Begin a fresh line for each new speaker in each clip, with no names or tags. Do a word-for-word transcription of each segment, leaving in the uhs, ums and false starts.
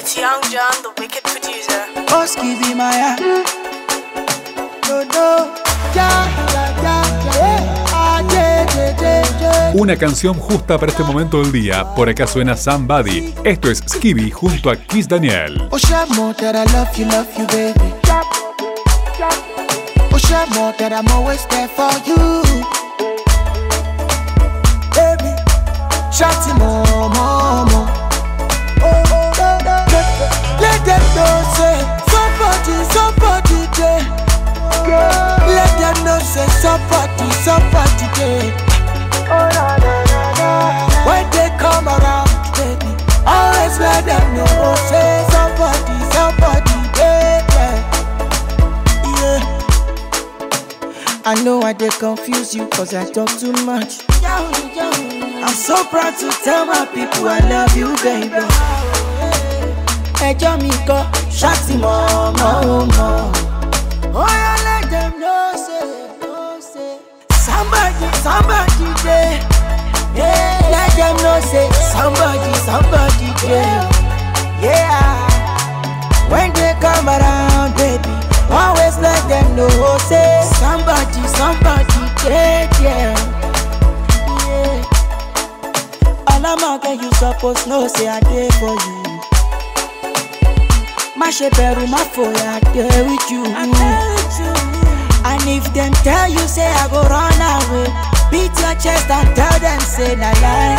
It's Young John, the wicked producer.
Oski be my no, no. Ya, ya, ya, ya. Ah, yeah, yeah, yeah, yeah.
Una canción justa para este momento del día. Por acá suena Somebody. Esto es Skibi junto a Kiss Daniel.
Oh, share more that I love you, love you, baby. Oh, share more that I'm always there for you, baby. Shout more, more, more. Oh, oh, oh, oh. Let them know say somebody, somebody there. Let them know say somebody, somebody there. When they come around, baby, always let them know say somebody, somebody there. Yeah. I know I did confuse you cause I talk too much. I'm so proud to tell my people I love you, baby. Ejo mi go, shawty more, more, more. Oh, yeah, let them know, say, know, say somebody, somebody there. Yeah, let them know, say somebody, somebody there. Yeah, when they come around, baby, always let them know, say somebody, somebody there, yeah. Yeah. All I'm out there, you supposed know, say I did for you. My sheperu, my fool, I there with you. And if them tell you, say I go run away, beat your chest and tell them, say na lie.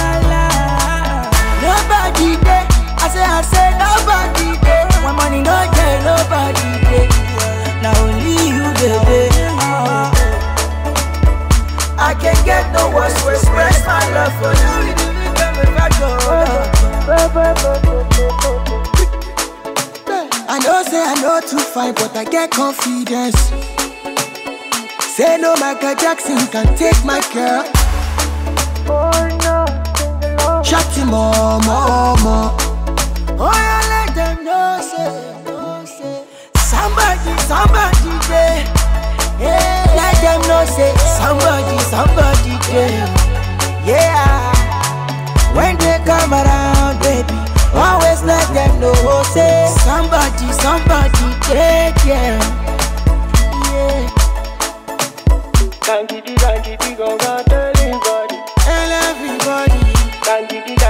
Nobody there, I say, I say nobody there. My money no there, nobody there. Now only you, baby. Oh. I can't get no words to express my love for you. I know say I know too fine, but I get confidence. Say no Michael Jackson can take my girl. Oh no, shawty more, more, more. Oh yeah, let them know, say, know, say somebody, somebody there. Yeah, let them know, say somebody, somebody there. Yeah, when they come around, baby, always let them know, say somebody, somebody there, yeah. Yeah.
Can't get it, can't get it, go, go, tell everybody.
Tell everybody.
Can't get it,